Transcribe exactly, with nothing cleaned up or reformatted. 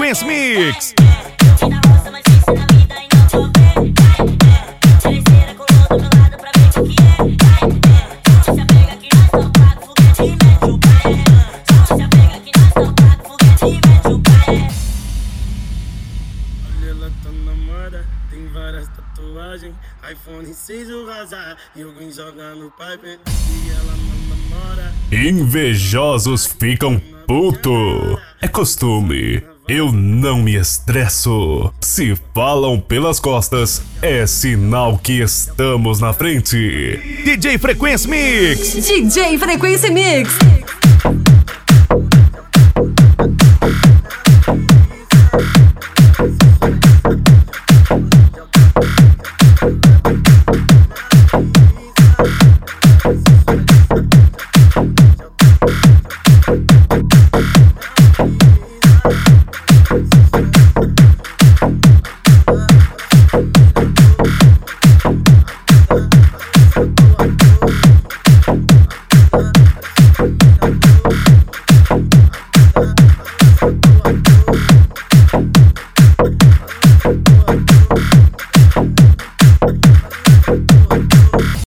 Frequência Mix. Tem várias tatuagens, iPhone seis o razar, e alguém joga no pipe e ela não namora. Invejosos ficam puto. É costume, eu não me estresso. Se falam pelas costas, é sinal que estamos na frente. D J Frequência Mix. D J Frequência Mix. We'll be right back.